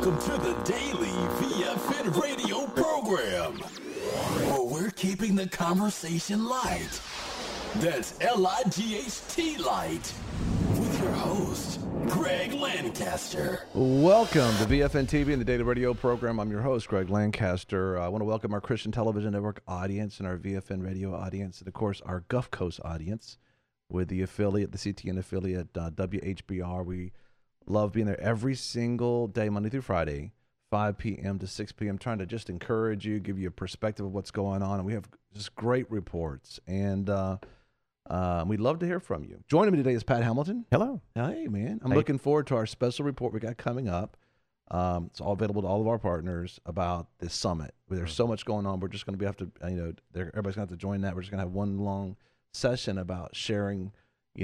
Welcome to the Daily VFN radio program, where we're keeping the conversation light. That's L-I-G-H-T light. With your host, Greg Lancaster. Welcome to VFN TV and the Daily Radio program. I'm your host, Greg Lancaster. I want to welcome our Christian Television Network audience and our VFN radio audience, and of course our Gulf Coast audience with the affiliate, the CTN affiliate, WHBR. We love being there every single day, Monday through Friday, 5 p.m. to 6 p.m., trying to just encourage you, give you a perspective of what's going on. And we have just great reports. And we'd love to hear from you. Joining me today is Pat Hamilton. Hello. Hey, man. I'm looking forward to our special report we got coming up. It's all available to all of our partners about this summit. There's so much going on. We're just going to have to, everybody's going to have to join that. We're just going to have one long session about sharing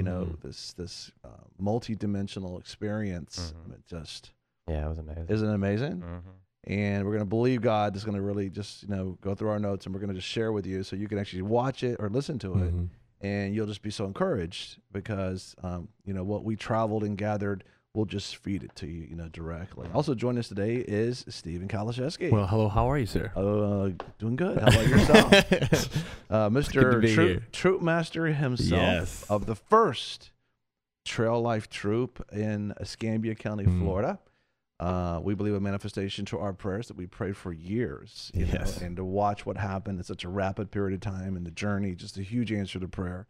this multi-dimensional experience. It was amazing. Isn't it amazing? And we're going to believe God is going to really just, go through our notes, and we're going to just share with you so you can actually watch it or listen to it, and you'll just be so encouraged because, what we traveled and gathered, we'll just feed it to you, directly. Also joining us today is Stephen Kalashevsky. Well, hello. How are you, sir? Doing good. How about yourself? Mr. Troop Master himself of the first Trail Life Troop in Escambia County, Florida. We believe a manifestation to our prayers that we prayed for years, you know, and to watch what happened in such a rapid period of time in the journey, just a huge answer to prayer.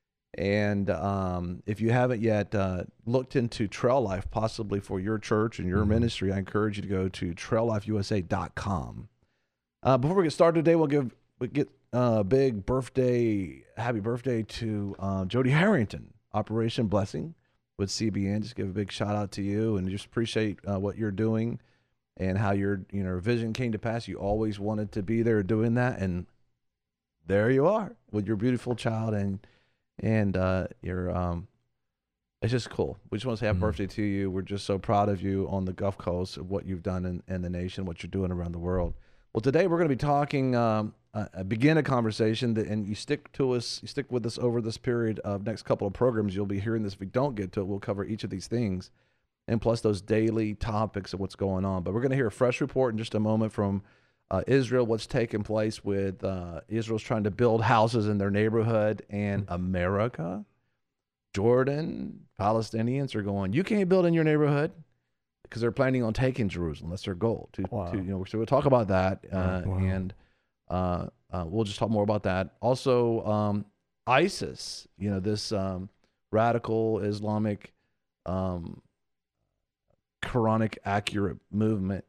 And if you haven't yet looked into Trail Life, possibly for your church and your ministry, I encourage you to go to traillifeusa.com. Before we get started today, we'll get a big happy birthday to Jody Harrington, Operation Blessing with CBN. Just give a big shout out to you and just appreciate what you're doing and how your vision came to pass. You always wanted to be there doing that, and there you are with your beautiful child and it's just cool. We just want to say happy birthday to you. We're just so proud of you on the Gulf Coast, of what you've done in the nation, what you're doing around the world. Well, today we're going to be talking, begin a conversation and you stick with us over this period of next couple of programs. You'll be hearing this. If we don't get to it, we'll cover each of these things and plus those daily topics of what's going on. But we're going to hear a fresh report in just a moment from Israel, what's taking place with Israel's trying to build houses in their neighborhood, and America, Jordan, Palestinians are going, you can't build in your neighborhood because they're planning on taking Jerusalem. That's their goal. So we'll talk about that, and we'll just talk more about that. Also, ISIS, this radical Islamic, Quranic accurate movement.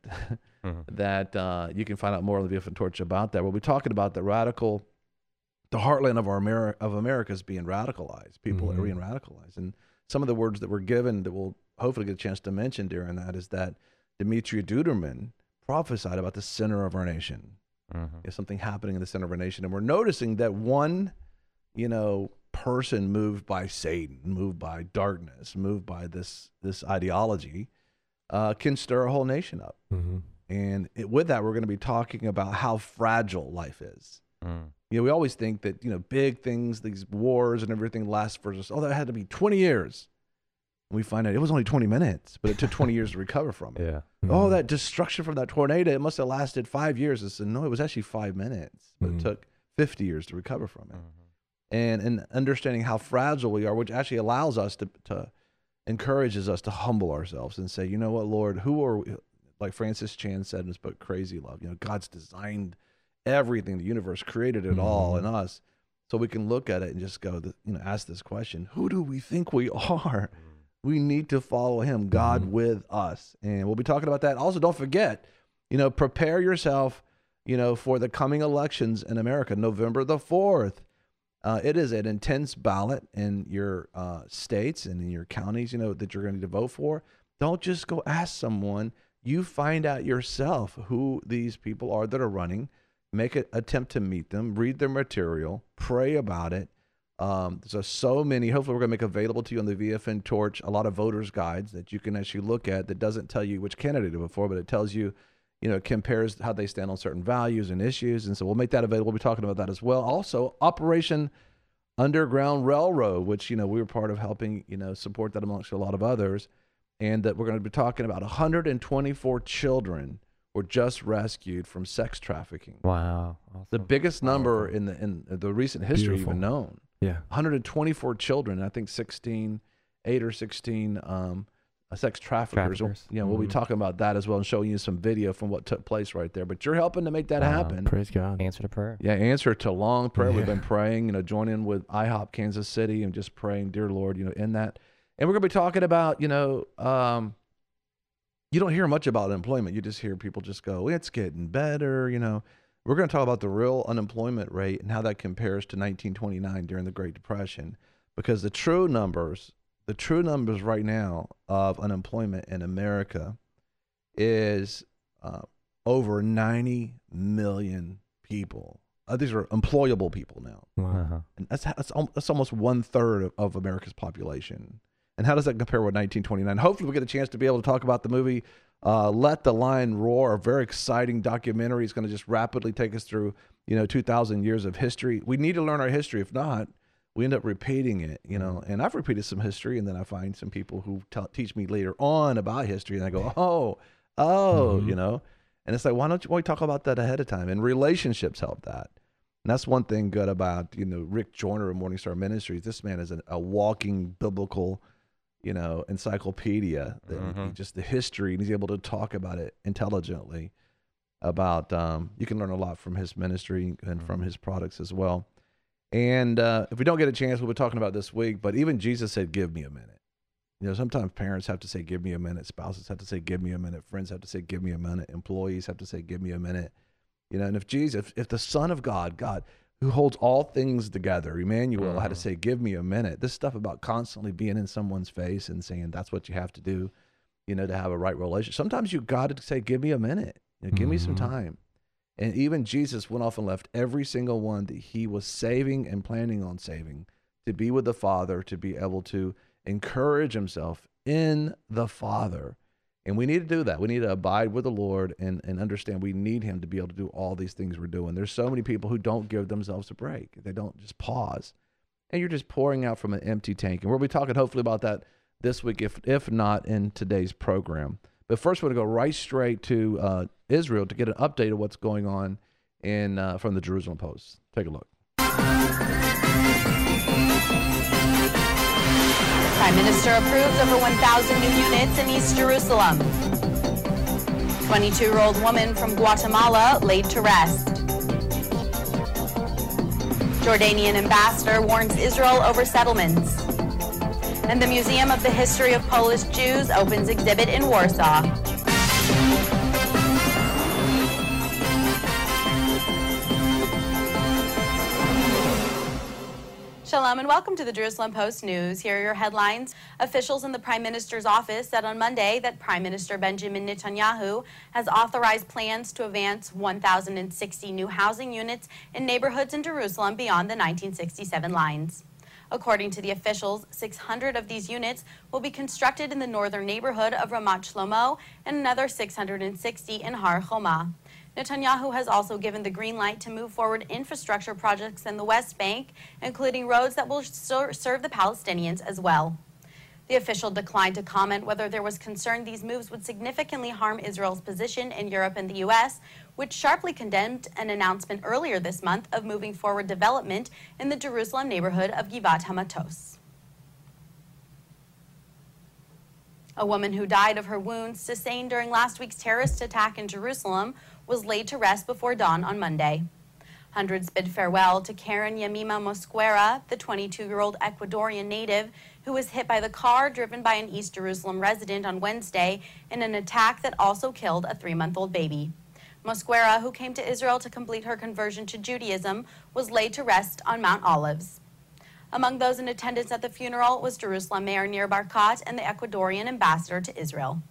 That you can find out more on the VFN Torch about that. We'll be talking about the heartland of America is being radicalized. People are being radicalized. And some of the words that were given that we'll hopefully get a chance to mention during that is that Dmitry Duderman prophesied about the center of our nation. There's something happening in the center of our nation. And we're noticing that one, person moved by Satan, moved by darkness, moved by this ideology, can stir a whole nation up. And with that, we're going to be talking about how fragile life is. We always think that, big things, these wars and everything last for us. Oh, that had to be 20 years. And we find out it was only 20 minutes, but it took 20 years to recover from it. Oh, that destruction from that tornado, it must have lasted 5 years. I said, no, it was actually 5 minutes, but it took 50 years to recover from it. And understanding how fragile we are, which actually allows us to encourages us to humble ourselves and say, you know what, Lord, who are we? Like Francis Chan said in his book, Crazy Love, God's designed everything, the universe created it all in us. So we can look at it and just go, ask this question, who do we think we are? We need to follow him, God with us. And we'll be talking about that. Also, don't forget, prepare yourself, for the coming elections in America, November the 4th. It is an intense ballot in your states and in your counties, that you're going to vote for. Don't just go ask someone. You find out yourself who these people are that are running, make an attempt to meet them, read their material, pray about it. So many, hopefully we're going to make available to you on the VFN Torch, a lot of voters guides that you can actually look at that doesn't tell you which candidate to vote for, but it tells you, it compares how they stand on certain values and issues. And so we'll make that available. We'll be talking about that as well. Also, Operation Underground Railroad, which, we were part of helping, support that amongst a lot of others. and that we're going to be talking about 124 children were just rescued from sex trafficking. Wow. Awesome. The biggest number in the recent history Beautiful. even known. Yeah. 124 children, I think 8 or 16 sex traffickers. We'll be talking about that as well and showing you some video from what took place right there. But you're helping to make that happen. Praise God. Answer to prayer. Yeah, answer to long prayer. We've been praying, joining with IHOP Kansas City and just praying, dear Lord, in that. And we're going to be talking about, you don't hear much about employment. You just hear people just go, it's getting better, We're going to talk about the real unemployment rate and how that compares to 1929 during the Great Depression, because the true numbers right now of unemployment in America is over 90 million people. These are employable people now. Wow. And that's almost 1/3 of America's population. And how does that compare with 1929? Hopefully we'll get a chance to be able to talk about the movie Let the Lion Roar, a very exciting documentary. It's going to just rapidly take us through, 2,000 years of history. We need to learn our history. If not, we end up repeating it, And I've repeated some history, and then I find some people who teach me later on about history, and I go, And it's like, why don't we talk about that ahead of time? And relationships help that. And that's one thing good about, Rick Joyner of Morningstar Ministries. This man is a walking biblical, encyclopedia. Just the history, and he's able to talk about it intelligently. About you can learn a lot from his ministry and from his products as well. And if we don't get a chance, we'll be talking about this week. But even Jesus said, "Give me a minute." Sometimes parents have to say, "Give me a minute." Spouses have to say, "Give me a minute." Friends have to say, "Give me a minute." Employees have to say, "Give me a minute." And if the Son of God, who holds all things together, Emmanuel, had to say, "Give me a minute." This stuff about constantly being in someone's face and saying that's what you have to do, to have a right relationship. Sometimes you got to say, "Give me a minute." Give me some time. And even Jesus went off and left every single one that he was saving and planning on saving to be with the Father, to be able to encourage himself in the Father. And we need to do that. We need to abide with the Lord and understand we need him to be able to do all these things we're doing. There's so many people who don't give themselves a break. They don't just pause. And you're just pouring out from an empty tank. And we'll be talking hopefully about that this week, if not in today's program. But first, we're going to go right straight to Israel to get an update of what's going on from the Jerusalem Post. Take a look. Prime Minister approves over 1,000 new units in East Jerusalem. 22-year-old woman from Guatemala laid to rest. Jordanian ambassador warns Israel over settlements. And the Museum of the History of Polish Jews opens exhibit in Warsaw. Shalom and welcome to the Jerusalem Post News. Here are your headlines. Officials in the Prime Minister's office said on Monday that Prime Minister Benjamin Netanyahu has authorized plans to advance 1,060 new housing units in neighborhoods in Jerusalem beyond the 1967 lines. According to the officials, 600 of these units will be constructed in the northern neighborhood of Ramat Shlomo and another 660 in Har Homa. Netanyahu has also given the green light to move forward infrastructure projects in the West Bank, including roads that will serve the Palestinians as well. The official declined to comment whether there was concern these moves would significantly harm Israel's position in Europe and the U.S., which sharply condemned an announcement earlier this month of moving forward development in the Jerusalem neighborhood of Givat Hamatos. A woman who died of her wounds sustained during last week's terrorist attack in Jerusalem was laid to rest before dawn on Monday. Hundreds bid farewell to Karen Yamima Mosquera, the 22-year-old Ecuadorian native who was hit by the car driven by an East Jerusalem resident on Wednesday in an attack that also killed a 3-month-old baby. Mosquera, who came to Israel to complete her conversion to Judaism, was laid to rest on Mount Olives. Among those in attendance at the funeral was Jerusalem Mayor Nir Barkat and the Ecuadorian ambassador to Israel.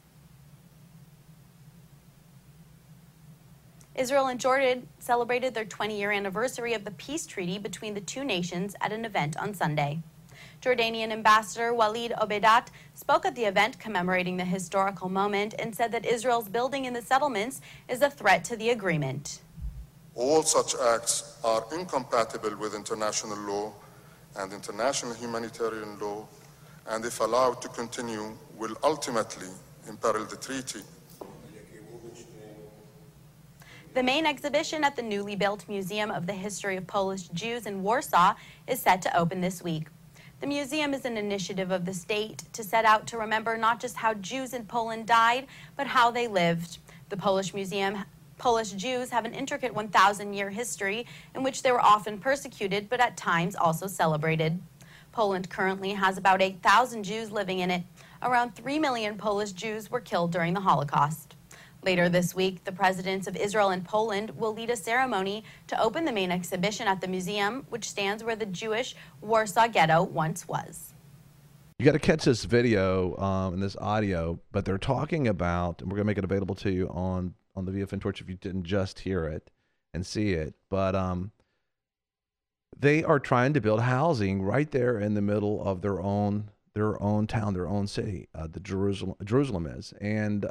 Israel and Jordan celebrated their 20-year anniversary of the peace treaty between the two nations at an event on Sunday. Jordanian Ambassador Walid Obedat spoke at the event commemorating the historical moment and said that Israel's building in the settlements is a threat to the agreement. All such acts are incompatible with international law and international humanitarian law and if allowed to continue, will ultimately imperil the treaty. The main exhibition at the newly built Museum of the History of Polish Jews in Warsaw is set to open this week. The museum is an initiative of the state to set out to remember not just how Jews in Poland died, but how they lived. The Polish Jews have an intricate 1,000-year history in which they were often persecuted, but at times also celebrated. Poland currently has about 8,000 Jews living in it. Around 3 million Polish Jews were killed during the Holocaust. Later this week, the presidents of Israel and Poland will lead a ceremony to open the main exhibition at the museum, which stands where the Jewish Warsaw Ghetto once was. You got to catch this video and this audio, but they're talking about, and we're going to make it available to you on the VFN Torch if you didn't just hear it and see it, but they are trying to build housing right there in the middle of their own town, their own city, the Jerusalem is, and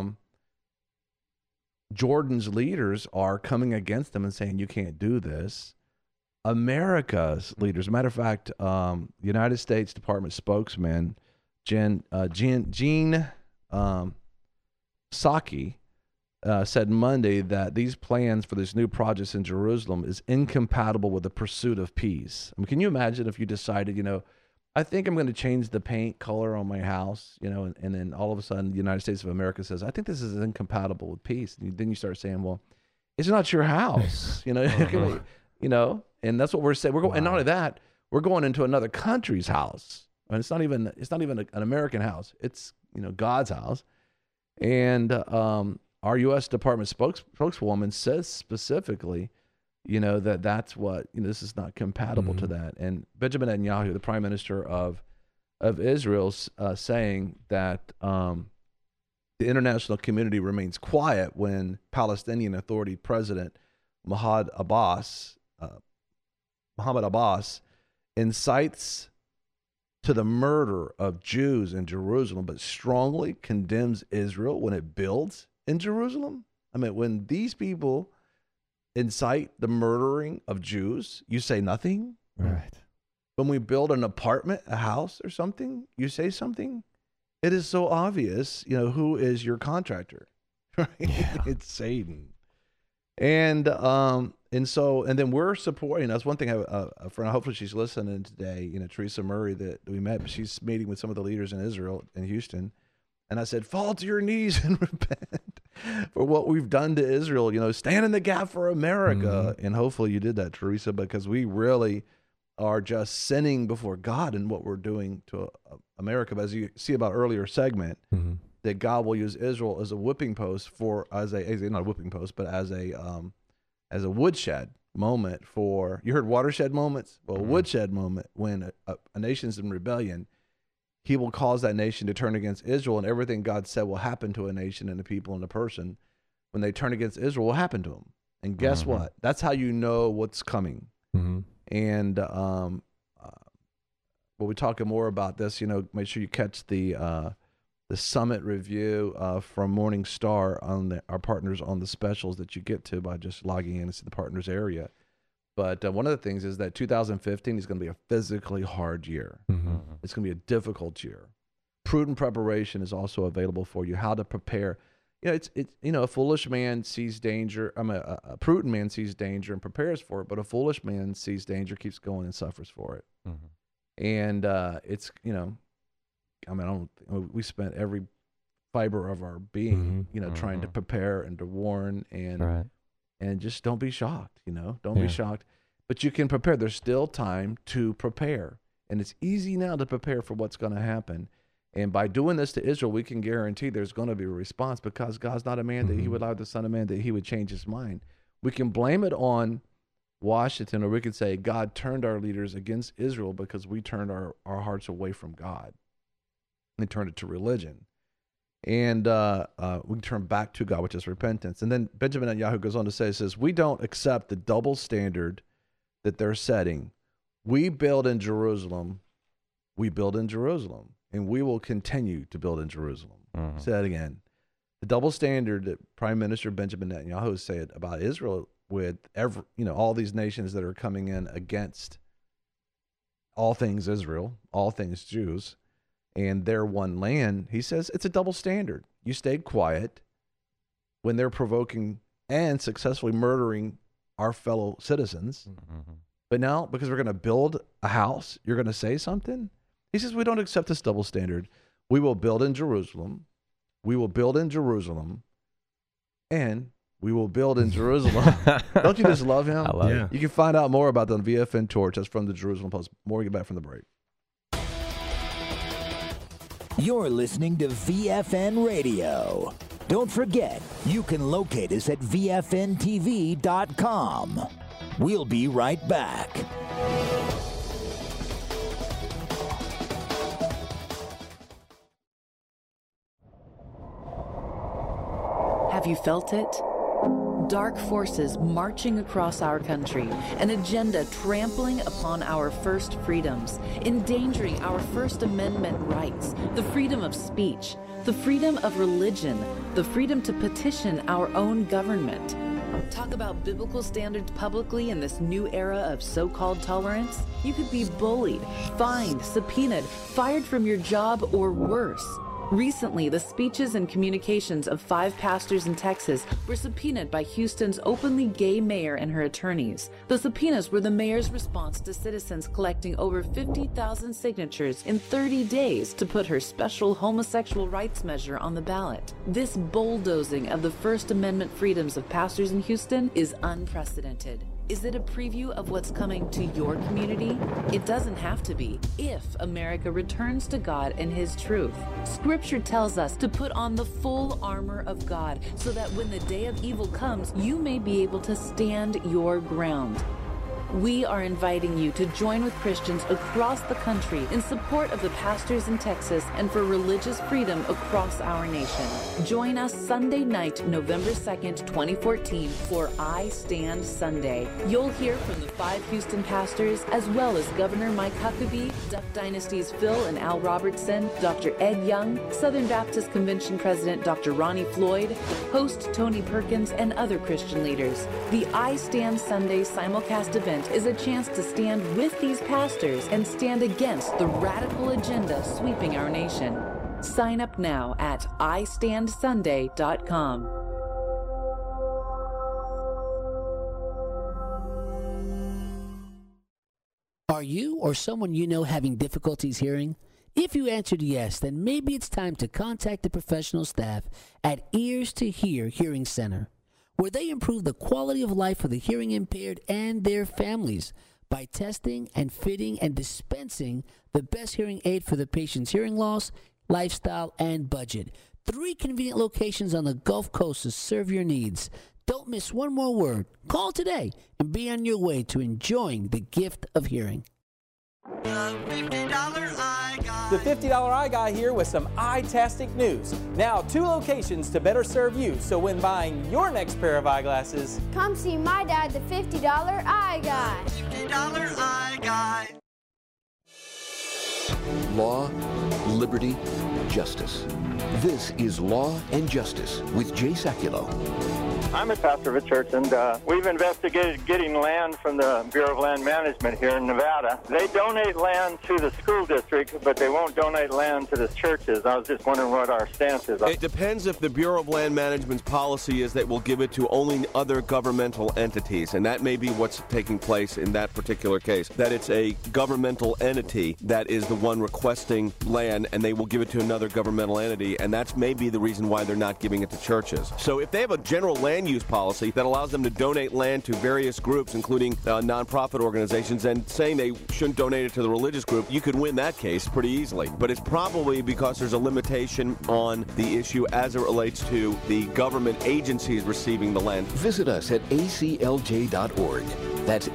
Jordan's leaders are coming against them and saying, you can't do this. America's leaders, matter of fact, United States Department spokesman Jen Psaki said Monday that these plans for these new projects in Jerusalem is incompatible with the pursuit of peace. I mean, can you imagine if you decided, I think I'm going to change the paint color on my house, and then all of a sudden the United States of America says, I think this is incompatible with peace. And then you start saying, well, it's not your house, and that's what we're saying. We're going, and not only that, we're going into another country's house. And it's not even an American house. It's, God's house. And our U.S. Department spokeswoman says specifically, that's what, this is not compatible to that. And Benjamin Netanyahu, the prime minister of Israel, saying that the international community remains quiet when Palestinian Authority President Mahmoud Abbas incites to the murder of Jews in Jerusalem, but strongly condemns Israel when it builds in Jerusalem. I mean, when these people incite the murdering of Jews, you say nothing. Right. When we build an apartment, a house or something, you say something. It is so obvious, who is your contractor, right? Yeah. It's Satan. And then we're supporting, that's one thing, a friend, hopefully she's listening today, Teresa Murray that we met, but she's meeting with some of the leaders in Israel, in Houston. And I said, fall to your knees and repent for what we've done to Israel. Stand in the gap for America. Mm-hmm. And hopefully you did that, Teresa, because we really are just sinning before God in what we're doing to America. But as you see about earlier segment, mm-hmm. that God will use Israel as a whipping post not a whipping post, but as a woodshed moment for, you heard watershed moments? Well, mm-hmm. a woodshed moment when a nation's in rebellion. He will cause that nation to turn against Israel, and everything God said will happen to a nation and a people and a person when they turn against Israel will happen to them. And guess mm-hmm. what? That's how you know what's coming. Mm-hmm. And we'll be talking more about this. Make sure you catch the summit review from Morningstar on our partners on the specials that you get to by just logging in to the partners area. But one of the things is that 2015 is going to be a physically hard year. Mm-hmm. It's going to be a difficult year. Prudent preparation is also available for you. How to prepare. A foolish man sees danger. A prudent man sees danger and prepares for it. But a foolish man sees danger, keeps going, and suffers for it. Mm-hmm. And we spent every fiber of our being, mm-hmm. Trying to prepare and to warn and. Right. And just don't be shocked, Don't be shocked. But you can prepare. There's still time to prepare. And it's easy now to prepare for what's going to happen. And by doing this to Israel, we can guarantee there's going to be a response because God's not a man that he would allow the Son of Man that he would change his mind. We can blame it on Washington, or we could say God turned our leaders against Israel because we turned our hearts away from God. We turned it to religion. And we turn back to God, which is repentance. And then Benjamin Netanyahu goes on to say, says, we don't accept the double standard that they're setting. We build in Jerusalem, and we will continue to build in Jerusalem. Mm-hmm. Say that again. The double standard that Prime Minister Benjamin Netanyahu said about Israel with all these nations that are coming in against all things Israel, all things Jews, and their one land, he says it's a double standard. You stayed quiet when they're provoking and successfully murdering our fellow citizens. Mm-hmm. But now, because we're going to build a house, you're going to say something? He says, we don't accept this double standard. We will build in Jerusalem. We will build in Jerusalem. And we will build in Jerusalem. Don't you just love him? I love it. You can find out more about the VFN Torch. That's from the Jerusalem Post. More, get back from the break. You're listening to VFN Radio. Don't forget, you can locate us at VFNTV.com. We'll be right back. Have you felt it? Dark forces marching across our country, an agenda trampling upon our first freedoms, endangering our First Amendment rights, the freedom of speech, the freedom of religion, the freedom to petition our own government. Talk about biblical standards publicly in this new era of so-called tolerance? You could be bullied, fined, subpoenaed, fired from your job, or worse. Recently, the speeches and communications of 5 pastors in Texas were subpoenaed by Houston's openly gay mayor and her attorneys. The subpoenas were the mayor's response to citizens collecting over 50,000 signatures in 30 days to put her special homosexual rights measure on the ballot. This bulldozing of the First Amendment freedoms of pastors in Houston is unprecedented. Is it a preview of what's coming to your community? It doesn't have to be, if America returns to God and His truth. Scripture tells us to put on the full armor of God so that when the day of evil comes, you may be able to stand your ground. We are inviting you to join with Christians across the country in support of the pastors in Texas and for religious freedom across our nation. Join us Sunday night, November 2nd, 2014 for I Stand Sunday. You'll hear from the 5 Houston pastors as well as Governor Mike Huckabee, Duck Dynasty's Phil and Al Robertson, Dr. Ed Young, Southern Baptist Convention President Dr. Ronnie Floyd, host Tony Perkins, and other Christian leaders. The I Stand Sunday simulcast event is a chance to stand with these pastors and stand against the radical agenda sweeping our nation. Sign up now at istandsunday.com. Are you or someone you know having difficulties hearing? If you answered yes, then maybe it's time to contact the professional staff at Ears to Hear Hearing Center, where they improve the quality of life for the hearing impaired and their families by testing and fitting and dispensing the best hearing aid for the patient's hearing loss, lifestyle, and budget. 3 convenient locations on the Gulf Coast to serve your needs. Don't miss one more word. Call today and be on your way to enjoying the gift of hearing. The $50 Eye Guy here with some eye-tastic news. Now 2 locations to better serve you, so when buying your next pair of eyeglasses, come see my dad, the $50 Eye Guy. $50 Eye Guy. Law, liberty, justice. This is Law and Justice with Jay Sekulow. I'm a pastor of a church, and we've investigated getting land from the Bureau of Land Management here in Nevada. They donate land to the school district, but they won't donate land to the churches. I was just wondering what our stance is. It depends if the Bureau of Land Management's policy is that we'll give it to only other governmental entities, and that may be what's taking place in that particular case, that it's a governmental entity that is the one requesting land, and they will give it to another governmental entity, and that's maybe the reason why they're not giving it to churches. So if they have a general land use policy that allows them to donate land to various groups, including nonprofit organizations, and saying they shouldn't donate it to the religious group, you could win that case pretty easily. But it's probably because there's a limitation on the issue as it relates to the government agencies receiving the land. Visit us at aclj.org. That's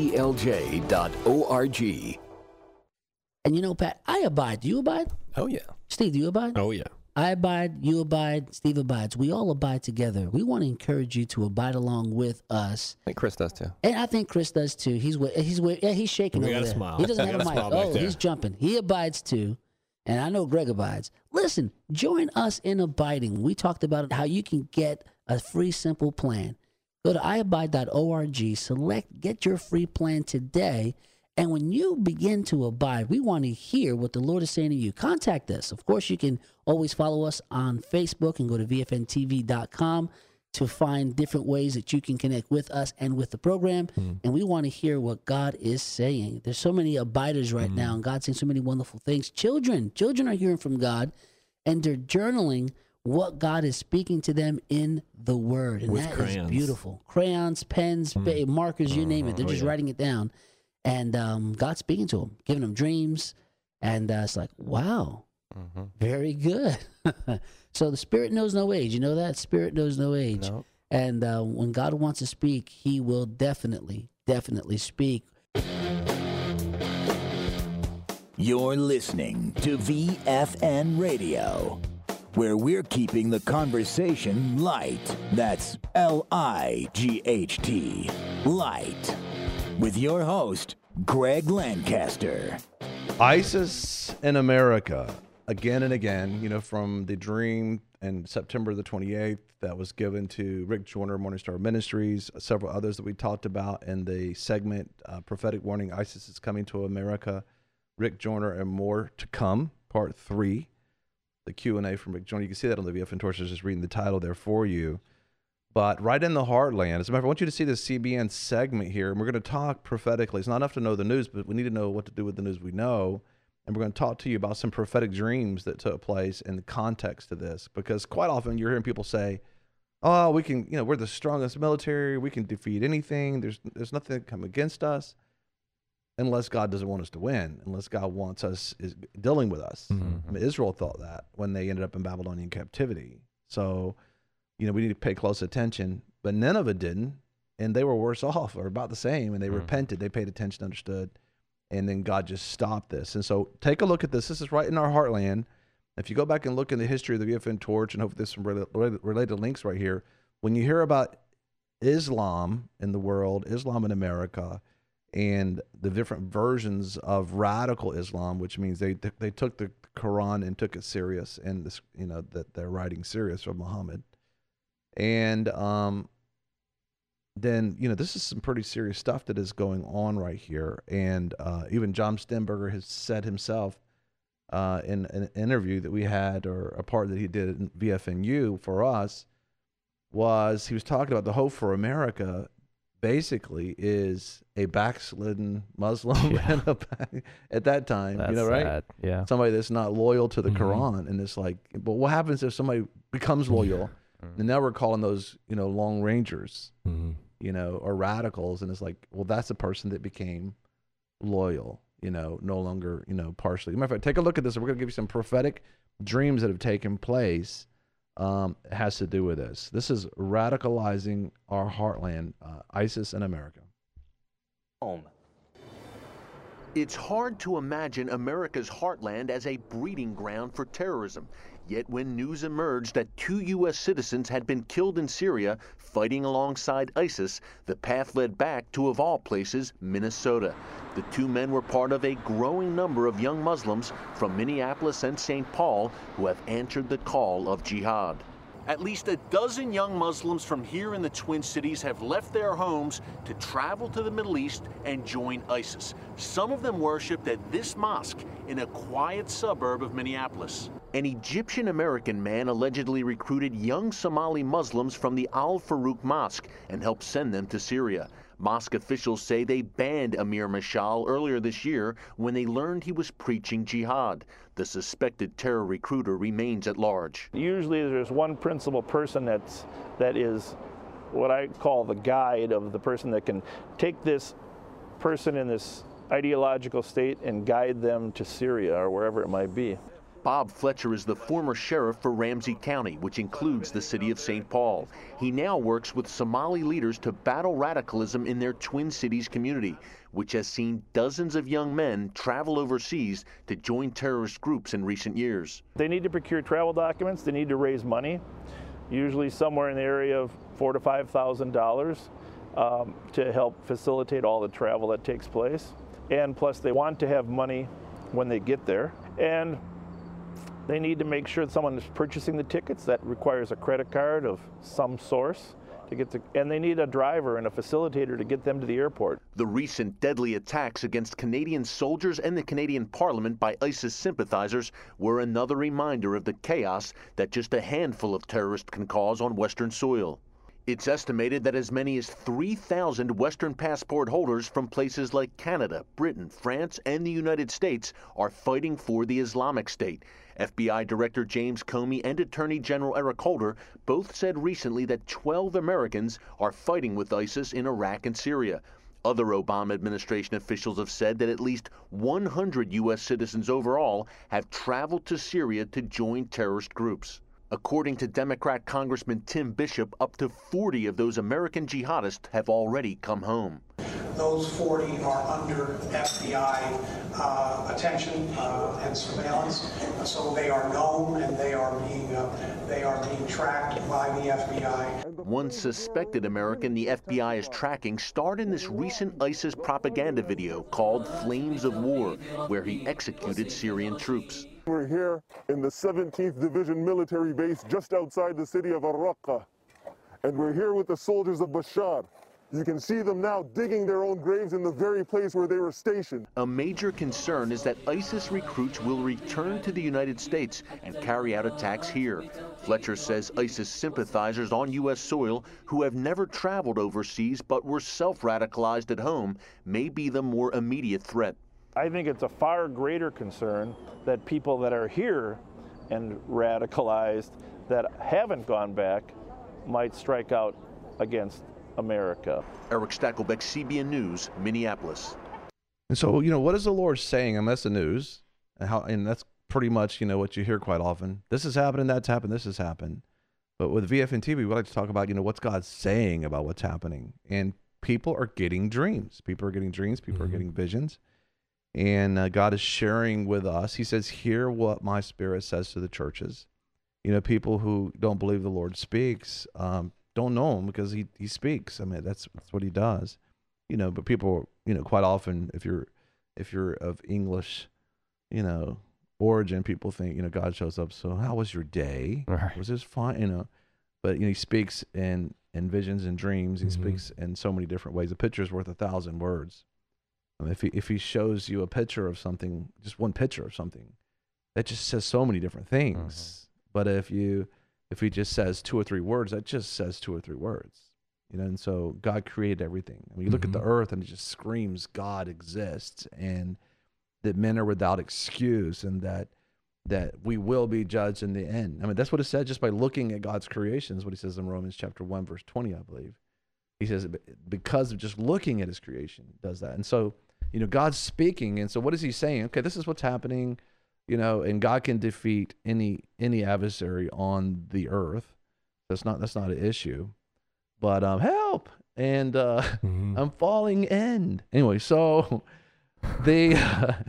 aclj.org. And you know, Pat, I abide. Do you abide? Oh, yeah. Steve, do you abide? Oh, yeah. I abide, you abide, Steve abides. We all abide together. We want to encourage you to abide along with us. I think Chris does too. And I think Chris does too. He's shaking over there. Smile. He doesn't have a mic. Oh, he's jumping. He abides too. And I know Greg abides. Listen, join us in abiding. We talked about how you can get a free, simple plan. Go to iabide.org, get your free plan today, And when you begin to abide, we want to hear what the Lord is saying to you. Contact us. Of course, you can always follow us on Facebook and go to vfntv.com to find different ways that you can connect with us and with the program. And we want to hear what God is saying. There's so many abiders right now, and God's saying so many wonderful things. Children are hearing from God, and they're journaling what God is speaking to them in the Word. And that is beautiful. Crayons, pens, markers, you name it. They're just writing it down. And God's speaking to them, giving them dreams. And it's like, wow, very good. So the Spirit knows no age. You know that? Spirit knows no age. Nope. And when God wants to speak, he will definitely speak. You're listening to VFN Radio, where we're keeping the conversation light. That's L-I-G-H-T, light. With your host, Greg Lancaster. ISIS in America, again and again, you know, from the dream in September the 28th that was given to Rick Joyner, Morningstar Ministries, several others that we talked about in the segment, Prophetic Warning, ISIS is Coming to America, Rick Joyner and More to Come, Part 3, the Q&A from Rick Joyner. You can see that on the VFN Torch. I was just reading the title there for you. But right in the heartland, as a matter of fact, I want you to see this CBN segment here, and we're going to talk prophetically. It's not enough to know the news, but we need to know what to do with the news we know. And we're going to talk to you about some prophetic dreams that took place in the context of this. Because quite often you're hearing people say, oh, we can, you know, we're the strongest military. We can defeat anything. There's nothing that can come against us unless God doesn't want us to win, unless God wants us, is dealing with us. I mean, Israel thought that when they ended up in Babylonian captivity. So, you know, we need to pay close attention, but Nineveh didn't, and they were worse off, or about the same, and they repented, they paid attention, understood, and then God just stopped this. And so take a look at this. This is right in our heartland. If you go back and look in the history of the VFN Torch, and hopefully there's some related links right here, when you hear about Islam in the world, Islam in America, and the different versions of radical Islam, which means they took the Quran and took it serious, and this, you know, that they're writing serious from Muhammad. And then, you know, this is some pretty serious stuff that is going on right here. And even John Stenberger has said himself in an interview that we had, or a part that he did in VFNU for us, was he was talking about the hope for America basically is a backslidden Muslim at that time. That's, you know, right? Sad. Yeah. Somebody that's not loyal to the Quran. And it's like, but what happens if somebody becomes loyal? And now we're calling those, you know, long rangers, you know, or radicals. And it's like, well, that's a person that became loyal, you know, no longer, you know, partially. Matter of fact, take a look at this. We're going to give you some prophetic dreams that have taken place. It has to do with this. This is radicalizing our heartland, ISIS in America. It's hard to imagine America's heartland as a breeding ground for terrorism. Yet when news emerged that 2 U.S. citizens had been killed in Syria fighting alongside ISIS, the path led back to, of all places, Minnesota. The 2 men were part of a growing number of young Muslims from Minneapolis and St. Paul who have answered the call of jihad. At least a dozen young Muslims from here in the Twin Cities have left their homes to travel to the Middle East and join ISIS. Some of them worshipped at this mosque in a quiet suburb of Minneapolis. An Egyptian-American man allegedly recruited young Somali Muslims from the Al Farouk Mosque and helped send them to Syria. Mosque officials say they banned Amir Mashal earlier this year when they learned he was preaching jihad. The suspected terror recruiter remains at large. Usually there's one principal person that is what I call the guide of the person that can take this person in this ideological state and guide them to Syria or wherever it might be. Bob Fletcher is the former sheriff for Ramsey County, which includes the city of St. Paul. He now works with Somali leaders to battle radicalism in their Twin Cities community, which has seen dozens of young men travel overseas to join terrorist groups in recent years. They need to procure travel documents. They need to raise money, usually somewhere in the area of $4,000 to $5,000 to help facilitate all the travel that takes place. And plus, they want to have money when they get there. And they need to make sure that someone is purchasing the tickets. That requires a credit card of some source. and they need a driver and a facilitator to get them to the airport. The recent deadly attacks against Canadian soldiers and the Canadian Parliament by ISIS sympathizers were another reminder of the chaos that just a handful of terrorists can cause on Western soil. It's estimated that as many as 3,000 Western passport holders from places like Canada, Britain, France, and the United States are fighting for the Islamic State. FBI Director James Comey and Attorney General Eric Holder both said recently that 12 Americans are fighting with ISIS in Iraq and Syria. Other Obama administration officials have said that at least 100 U.S. citizens overall have traveled to Syria to join terrorist groups. According to Democrat Congressman Tim Bishop, up to 40 of those American jihadists have already come home. Those 40 are under FBI attention and surveillance, so they are known and they are being tracked by the FBI. One suspected American the FBI is tracking starred in this recent ISIS propaganda video called Flames of War, where he executed Syrian troops. We're here in the 17th Division military base just outside the city of Al-Raqqa, and we're here with the soldiers of Bashar. You can see them now digging their own graves in the very place where they were stationed. A major concern is that ISIS recruits will return to the United States and carry out attacks here. Fletcher says ISIS sympathizers on U.S. soil who have never traveled overseas but were self-radicalized at home may be the more immediate threat. I think it's a far greater concern that people that are here and radicalized that haven't gone back might strike out against America. Eric Stakelbeck, CBN News, Minneapolis. And so, what is the Lord saying? I mean, that's the news. And that's pretty much, what you hear quite often. This is happening, that's happened, this has happened. But with VFN TV, we like to talk about, what's God saying about what's happening. And people are getting dreams. People are getting dreams. People are getting visions. And God is sharing with us. He says, hear what my spirit says to the churches. People who don't believe the Lord speaks, don't know him because he speaks. I mean, that's what he does. But people, quite often, if you're of English, origin, people think, God shows up. So how was your day? Right. Was this fine? But he speaks in visions and dreams. He speaks in so many different ways. A picture is worth 1,000 words. I mean, if he shows you a picture of something, just one picture of something, that just says so many different things. But if he just says 2 or 3 words, that just says 2 or 3 words. And so God created everything. I mean, you look at the earth and it just screams God exists and that men are without excuse and that we will be judged in the end. I mean, that's what it said just by looking at God's creation is what he says in Romans chapter 1, verse 20, I believe. He says because of just looking at his creation, it does that. And so, God's speaking. And so what is he saying? Okay, this is what's happening, and God can defeat any adversary on the earth. That's not an issue. But help. And I'm falling in. Anyway, so what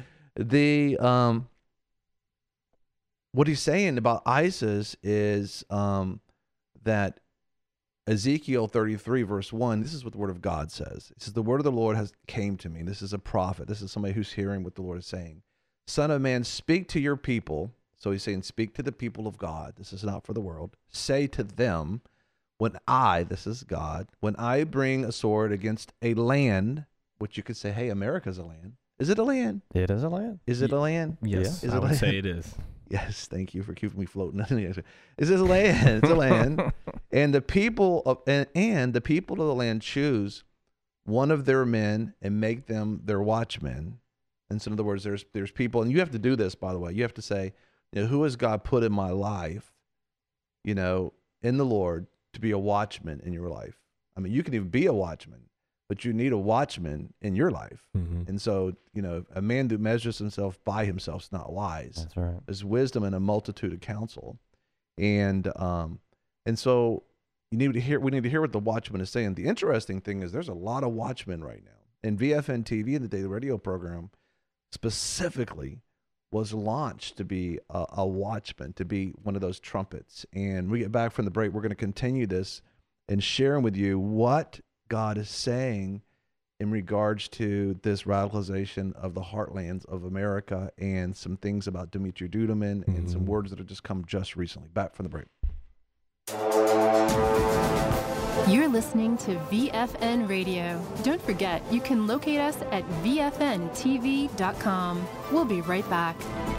he's saying about ISIS is that Ezekiel 33, verse 1, this is what the word of God says. It says, the word of the Lord has came to me. This is a prophet. This is somebody who's hearing what the Lord is saying. Son of man, speak to your people. So he's saying, speak to the people of God. This is not for the world. Say to them, this is God, when I bring a sword against a land, which you could say, hey, America's a land. Is it a land? It is a land. Is it a land? Yes, is I would say it is. Yes, thank you for keeping me floating. Is this a land? It's a land. And the people of the land choose one of their men and make them their watchmen. And so in other words, there's people, and you have to do this, by the way. You have to say, who has God put in my life, in the Lord to be a watchman in your life? I mean, you can even be a watchman, but you need a watchman in your life. And so, a man who measures himself by himself is not wise. That's right. There's wisdom in a multitude of counsel. And so we need to hear what the watchman is saying. The interesting thing is there's a lot of watchmen right now. And VFN TV and the daily radio program specifically was launched to be a watchman, to be one of those trumpets. And we get back from the break, we're going to continue this and sharing with you what God is saying in regards to this radicalization of the heartlands of America and some things about Dimitri Duduman and some words that have just come just recently. Back from the break. You're listening to VFN Radio. Don't forget, you can locate us at VFNTV.com. We'll be right back.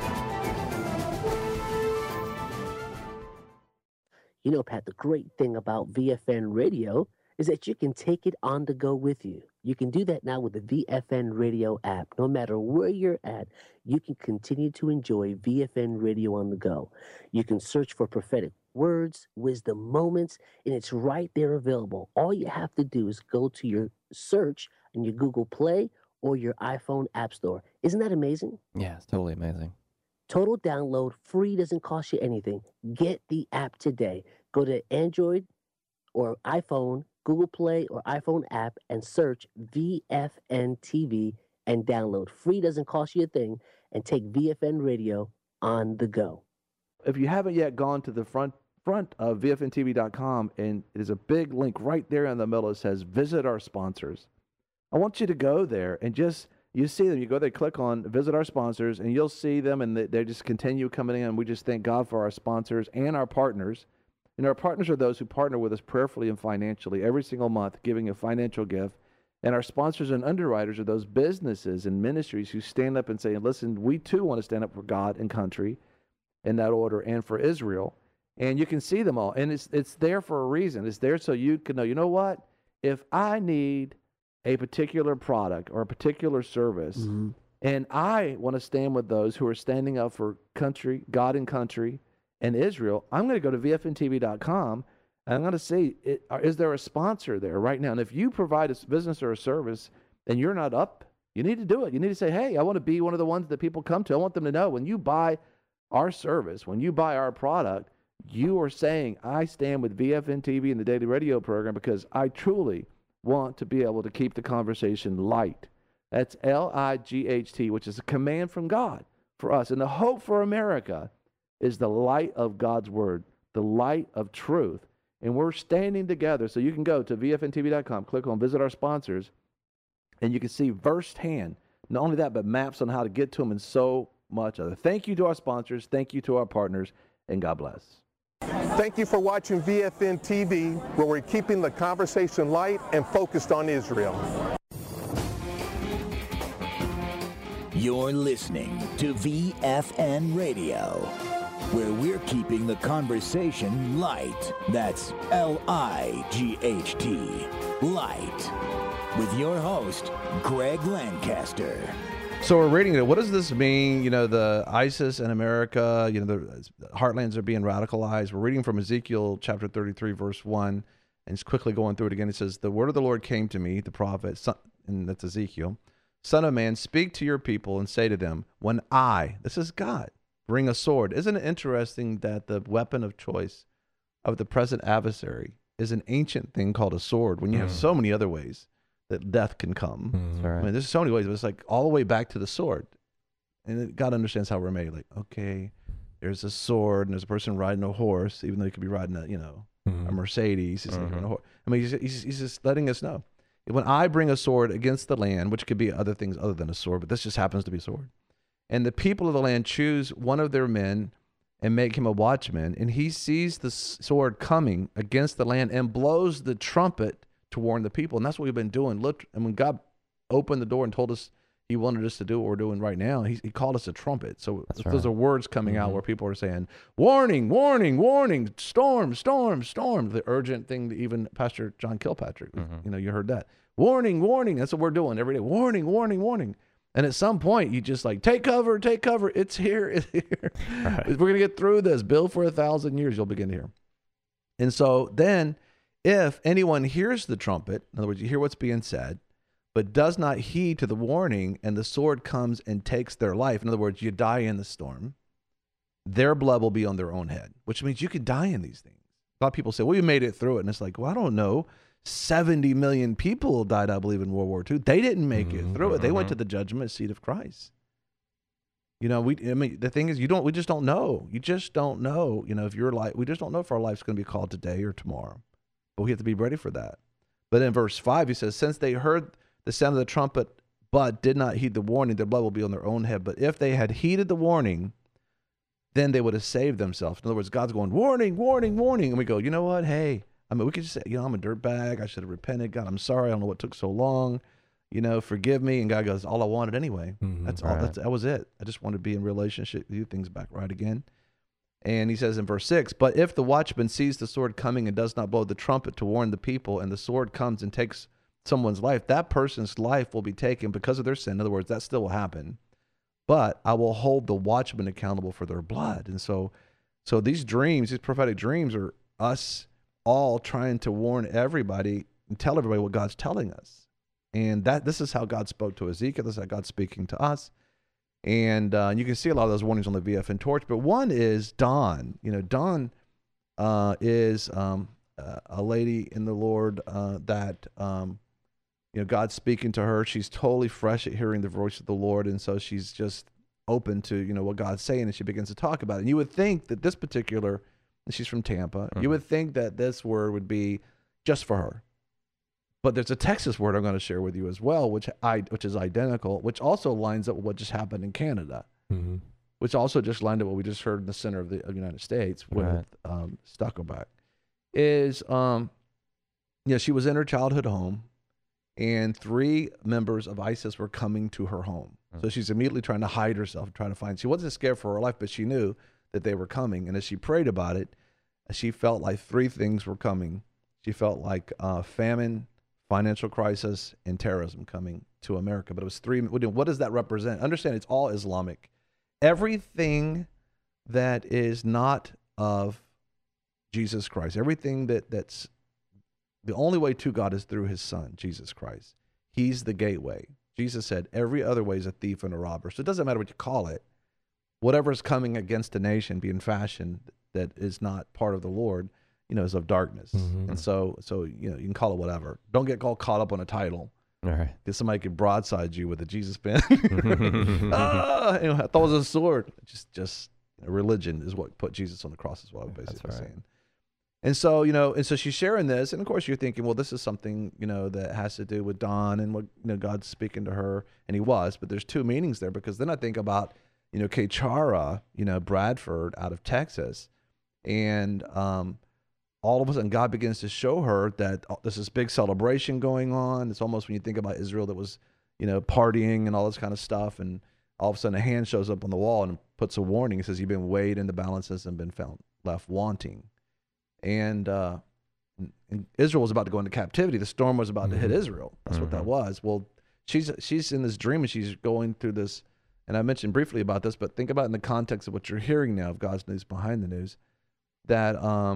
You know, Pat, the great thing about VFN Radio is that you can take it on the go with you. You can do that now with the VFN Radio app. No matter where you're at, you can continue to enjoy VFN Radio on the go. You can search for prophetic words, wisdom moments, and it's right there available. All you have to do is go to your search in your Google Play or your iPhone App Store. Isn't that amazing? Yeah, it's totally amazing. Total download, free, doesn't cost you anything. Get the app today. Go to Android or iPhone, Google Play or iPhone app and search VFN TV and download. Free, doesn't cost you a thing, and take VFN Radio on the go. If you haven't yet gone to the front of VFNTV.com, and there's a big link right there in the middle that says visit our sponsors. I want you to go there and just, you see them, you go there, click on visit our sponsors, and you'll see them, and they just continue coming in. We just thank God for our sponsors and our partners. And our partners are those who partner with us prayerfully and financially every single month, giving a financial gift. And our sponsors and underwriters are those businesses and ministries who stand up and say, listen, we too want to stand up for God and country in that order, and for Israel. And you can see them all. And it's there for a reason. It's there so you can know, you know what? If I need a particular product or a particular service, and I want to stand with those who are standing up for country, God and country, and Israel, I'm going to go to VFNTV.com, and I'm going to see, is there a sponsor there right now? And if you provide a business or a service and you're not up, you need to do it. You need to say, hey, I want to be one of the ones that people come to. I want them to know when you buy our service, when you buy our product, you are saying, I stand with VFN TV and the daily radio program because I truly want to be able to keep the conversation light. That's L-I-G-H-T, which is a command from God for us. And the hope for America is the light of God's word, the light of truth. And we're standing together. So you can go to VFNTV.com, click on visit our sponsors, and you can see firsthand, not only that, but maps on how to get to them and so much other. Thank you to our sponsors. Thank you to our partners, and God bless. Thank you for watching VFN TV, where we're keeping the conversation light and focused on Israel. You're listening to VFN Radio, where we're keeping the conversation light. That's L-I-G-H-T, light. With your host, Greg Lancaster. So we're reading it. What does this mean? You know, the ISIS in America, you know, the heartlands are being radicalized. We're reading from Ezekiel chapter 33, verse 1, and it's quickly going through it again. It says, the word of the Lord came to me, the prophet, and that's Ezekiel, Son of man, speak to your people and say to them, when I, this is God, bring a sword. Isn't it interesting that the weapon of choice of the present adversary is an ancient thing called a sword when you have so many other ways that death can come? Right. I mean, there's so many ways, but it's like all the way back to the sword. And God understands how we're made. Like, okay, there's a sword and there's a person riding a horse, even though he could be riding a, you know, a Mercedes. He's like, on a horse. I mean, he's just letting us know. When I bring a sword against the land, which could be other things other than a sword, but this just happens to be a sword, and the people of the land choose one of their men and make him a watchman, and he sees the sword coming against the land and blows the trumpet to warn the people. And that's what we've been doing. Look, and when God opened the door and told us he wanted us to do what we're doing right now, he called us a trumpet. So those are words coming out where people are saying, warning, warning, warning, storm, storm, storm. The urgent thing that even Pastor John Kilpatrick, you know, you heard that. Warning, warning. That's what we're doing every day. Warning, warning, warning. And at some point, you just like, take cover, take cover. It's here, it's here. Right. We're going to get through this. Build for 1,000 years, you'll begin to hear. And so then, if anyone hears the trumpet, in other words, you hear what's being said, but does not heed to the warning, and the sword comes and takes their life, in other words, you die in the storm, their blood will be on their own head, which means you could die in these things. A lot of people say, well, you made it through it. And it's like, well, I don't know. 70 million people died, I believe, in World War II. They didn't make it through it. They went to the judgment seat of Christ. You know, the thing is, we just don't know. You just don't know, you know, if your life, we just don't know if our life's going to be called today or tomorrow. But we have to be ready for that. But in verse 5, he says, since they heard the sound of the trumpet, but did not heed the warning, their blood will be on their own head. But if they had heeded the warning, then they would have saved themselves. In other words, God's going, warning, warning, warning. And we go, you know what? Hey, I mean, we could just say, I'm a dirtbag. I should have repented. God, I'm sorry. I don't know what took so long. Forgive me. And God goes, all I wanted anyway. That's all. That was it. I just wanted to be in relationship with you, things back right again. And he says in verse 6, but if the watchman sees the sword coming and does not blow the trumpet to warn the people, and the sword comes and takes someone's life, that person's life will be taken because of their sin. In other words, that still will happen. But I will hold the watchman accountable for their blood. And so these dreams, these prophetic dreams, are us all trying to warn everybody and tell everybody what God's telling us. And this is how God spoke to Ezekiel. This is how God's speaking to us. And you can see a lot of those warnings on the VFN torch. But one is Dawn. Dawn is a lady in the Lord that, God's speaking to her. She's totally fresh at hearing the voice of the Lord. And so she's just open to, what God's saying. And she begins to talk about it. And you would think that this particular, and she's from Tampa, you would think that this word would be just for her. But there's a Texas word I'm going to share with you as well, which is identical, which also lines up with what just happened in Canada, which also just lined up what we just heard in the center of the United States with Stuckelbeck. Is she was in her childhood home, and 3 members of ISIS were coming to her home. So she's immediately trying to hide herself, trying to find. She wasn't scared for her life, but she knew that they were coming. And as she prayed about it, she felt like 3 things were coming. She felt like famine, financial crisis, and terrorism coming to America. But it was 3. What does that represent? Understand, it's all Islamic. Everything that is not of Jesus Christ, everything that's the only way to God is through his son, Jesus Christ. He's the gateway. Jesus said every other way is a thief and a robber. So it doesn't matter what you call it. Whatever is coming against a nation being fashioned that is not part of the Lord, is of darkness. And so you can call it whatever. Don't get all caught up on a title. All right. Because somebody could broadside you with a Jesus pen. I thought it was a sword. Just religion is what put Jesus on the cross, is what I'm basically saying. And so, and so she's sharing this, and of course you're thinking, well, this is something, that has to do with Dawn and what, God's speaking to her, and he was, but there's 2 meanings there, because then I think about, Kachara, Bradford out of Texas, and all of a sudden God begins to show her that there's this big celebration going on. It's almost when you think about Israel that was, partying and all this kind of stuff, and all of a sudden a hand shows up on the wall and puts a warning. It says, you've been weighed in the balances and been found left wanting. And Israel was about to go into captivity. The storm was about to hit Israel. That's what that was. Well, she's in this dream, and she's going through this. And I mentioned briefly about this, but think about it in the context of what you're hearing now of God's news behind the news. That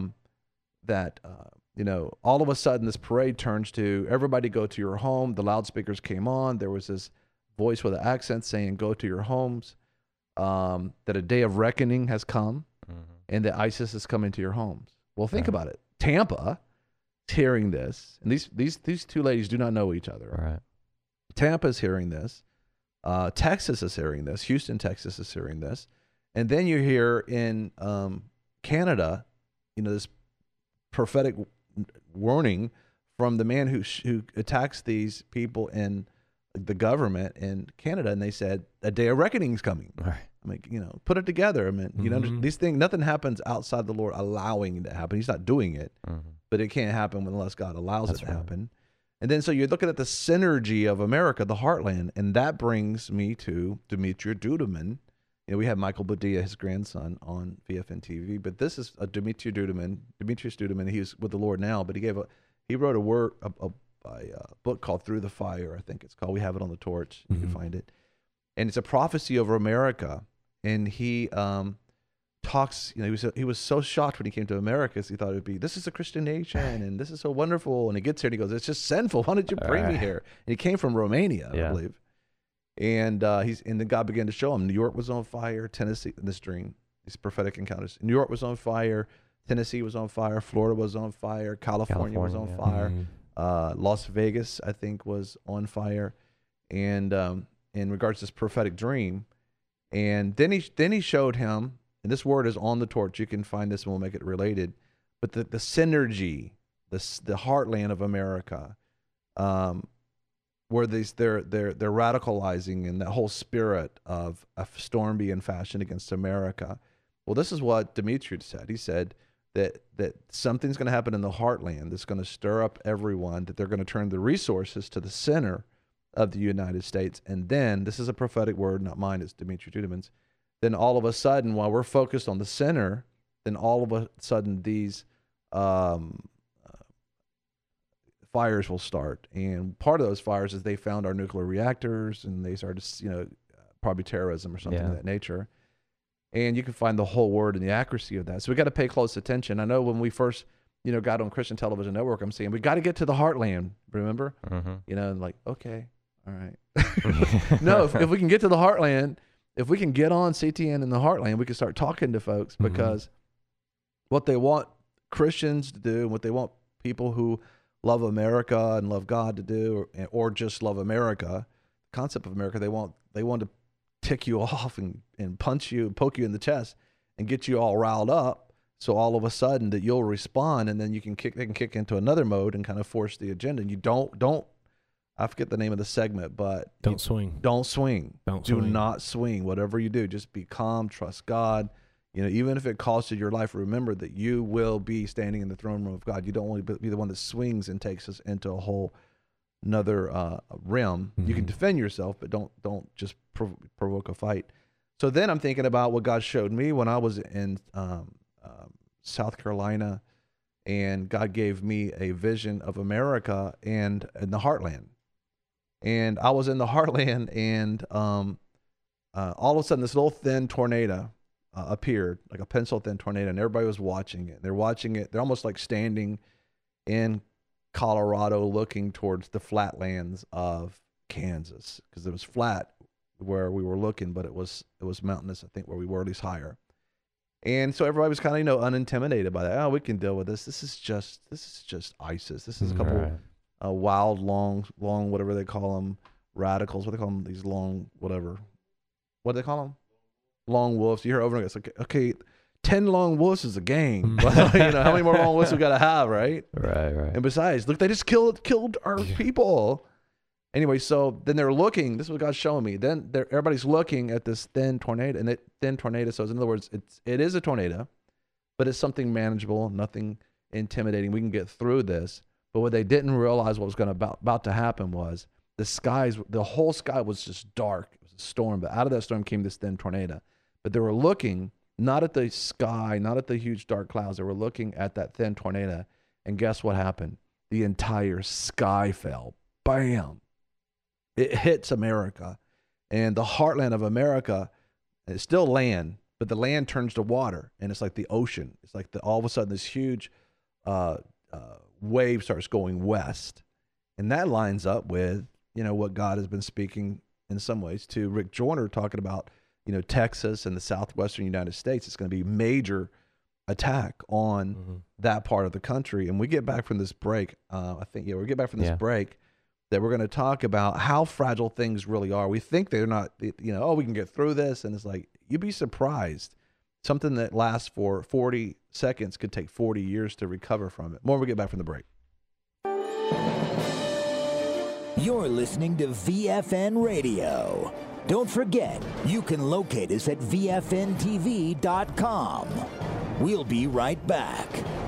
all of a sudden this parade turns to everybody go to your home. The loudspeakers came on. There was this voice with an accent saying, "Go to your homes." That a day of reckoning has come, and that ISIS is coming to your homes. Well, think about it. Tampa is hearing this, and these 2 ladies do not know each other. Right. Tampa is hearing this. Texas is hearing this. Houston, Texas is hearing this. And then you hear in Canada, this prophetic warning from the man who attacks these people in the government in Canada, and they said a day of reckoning is coming. Right. I mean, put it together. I mean, these things, nothing happens outside the Lord allowing it to happen. He's not doing it, but it can't happen unless God allows it to happen. And then so you're looking at the synergy of America, the heartland, and that brings me to Demetria Duduman. We have Michael Badia, his grandson, on VFN TV, but this is a Demetrius Duduman. He's with the Lord now, but he wrote a book called Through the Fire, I think it's called. We have it on the torch. You can find it. And it's a prophecy over America. And he talks, he was so shocked when he came to America, because he thought it would be, this is a Christian nation, and this is so wonderful. And he gets here and he goes, it's just sinful. Why did you bring me here? And he came from Romania, I believe. And then God began to show him New York was on fire, Tennessee, in this dream, these prophetic encounters. New York was on fire, Tennessee was on fire, Florida was on fire, California was on fire, Las Vegas, I think, was on fire. And in regards to this prophetic dream, and then he showed him, and this word is on the torch. You can find this and we'll make it related. But the synergy, the heartland of America, where they're radicalizing, and that whole spirit of a storm being fashioned against America. Well, this is what Demetrius said. He said, that something's going to happen in the heartland that's going to stir up everyone, that they're going to turn the resources to the center of the United States. And then, this is a prophetic word, not mine, it's Dimitri Tudemann's, then all of a sudden, while we're focused on the center, then all of a sudden these fires will start. And part of those fires is they found our nuclear reactors, and they started, probably terrorism or something of that nature. And you can find the whole word and the accuracy of that. So we got to pay close attention. I know when we first, got on Christian Television Network, I'm saying we got to get to the heartland. Remember, and like, okay, all right. No, if we can get to the heartland, if we can get on CTN in the heartland, we can start talking to folks, because what they want Christians to do, and what they want people who love America and love God to do, or just love America, the concept of America, they want to tick you off and punch you and poke you in the chest and get you all riled up, so all of a sudden that you'll respond, and then they can kick into another mode and kind of force the agenda. And you don't I forget the name of the segment, but don't swing. Do not swing. Whatever you do, just be calm, trust God. Even if it costs you your life, remember that you will be standing in the throne room of God. You don't want to be the one that swings and takes us into a whole another realm. You can defend yourself, but don't just provoke a fight. So then I'm thinking about what God showed me when I was in South Carolina, and God gave me a vision of America and the heartland. And I was in the heartland, and all of a sudden this little thin tornado appeared, like a pencil thin tornado, and everybody was watching it. They're watching it. They're almost like standing in Colorado looking towards the flatlands of Kansas, because it was flat where we were looking, but it was mountainous, I think, where we were, at least higher. And so everybody was kind of unintimidated by that. Oh, we can deal with this. This is just ISIS. This is a couple wild, long, whatever they call them, radicals. What do they call them? These long, whatever. What do they call them? Long wolves. You hear over and over. It's like, okay, 10 lone wolves is a gang. But, how many more lone wolves we got to have, right? Right. And besides, look, they just killed our people. Anyway, so then they're looking. This is what God's showing me. Then everybody's looking at this thin tornado, and thin tornado. So in other words, it is a tornado, but it's something manageable, nothing intimidating. We can get through this. But what they didn't realize what was about to happen was the whole sky was just dark. It was a storm, but out of that storm came this thin tornado. But they were looking not at the sky, not at the huge dark clouds. They were looking at that thin tornado, and guess what happened? The entire sky fell. Bam! It hits America, and the heartland of America is still land, but the land turns to water, and it's like the ocean. It's like all of a sudden this huge wave starts going west, and that lines up with what God has been speaking in some ways to Rick Joyner, talking about Texas and the southwestern United States. It's going to be a major attack on that part of the country. And we get back from this break. We get back from this break. That we're going to talk about how fragile things really are. We think they're not, we can get through this. And it's like, you'd be surprised. Something that lasts for 40 seconds could take 40 years to recover from it. More when we get back from the break. You're listening to VFN Radio. Don't forget, you can locate us at VFNTV.com. We'll be right back.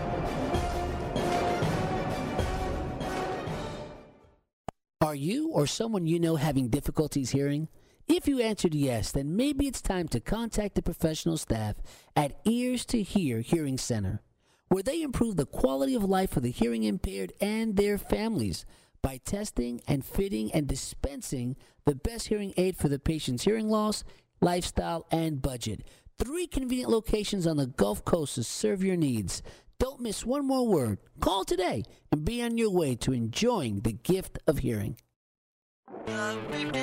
Are you or someone you know having difficulties hearing? If you answered yes, then maybe it's time to contact the professional staff at Ears to Hear Hearing Center, where they improve the quality of life for the hearing impaired and their families by testing and fitting and dispensing the best hearing aid for the patient's hearing loss, lifestyle, and budget. 3 convenient locations on the Gulf Coast to serve your needs. Don't miss one more word. Call today and be on your way to enjoying the gift of hearing. The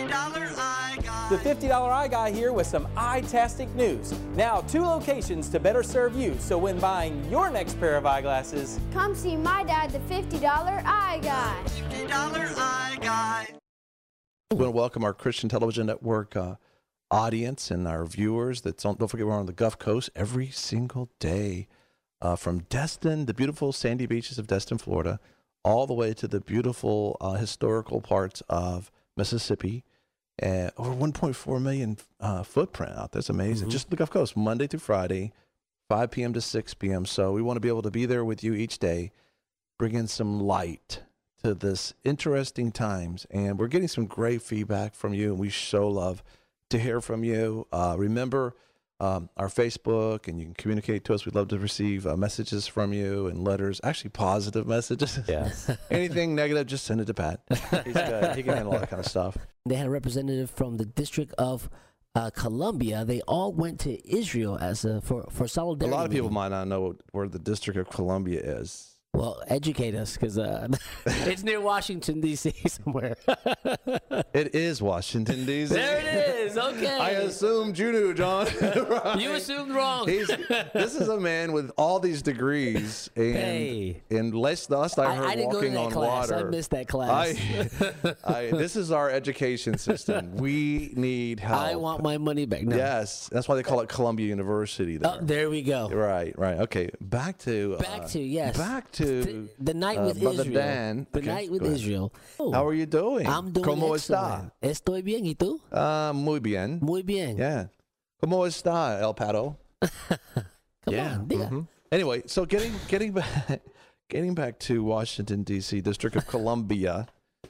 $50 Eye Guy here with some eye-tastic news. Now 2 locations to better serve you, so when buying your next pair of eyeglasses, come see my dad, the $50 Eye Guy. $50 Eye Guy. We want to welcome our Christian Television Network audience and our viewers. Don't forget, we're on the Gulf Coast every single day. From Destin, the beautiful sandy beaches of Destin, Florida, all the way to the beautiful historical parts of Mississippi. Over 1.4 million footprint out there. That's amazing. Just the Gulf Coast, Monday through Friday, 5 p.m. to 6 p.m. So we want to be able to be there with you each day, bring in some light to this interesting times. And we're getting some great feedback from you, and we so love to hear from you. Remember our Facebook, and you can communicate to us. We'd love to receive messages from you and letters, actually positive messages. Yes. Anything negative, just send it to Pat. He's good. He can handle all that kind of stuff. They had a representative from the District of Columbia. They all went to Israel for solidarity. A lot of people might not know where the District of Columbia is. Well, educate us, because it's near Washington, D.C. somewhere. It is Washington, D.C. There it is. Okay. I assumed you knew, John. Right. You assumed wrong. This is a man with all these degrees, and last I heard, I didn't walking go to that on class. water. I missed that class. This is our education system. We need help. I want my money back. No. Yes, that's why they call it Columbia University. There. Oh, there we go. Right. Okay. Back to the night with Brother Israel. Dan. The night with Israel. How are you doing? I'm doing ¿Cómo excellent. Estoy bien, ¿y tú? Muy bien. Muy bien. Yeah. ¿Cómo está, El Pato? Come on, diga. Mm-hmm. Anyway, so getting back to Washington, D.C., District of Columbia.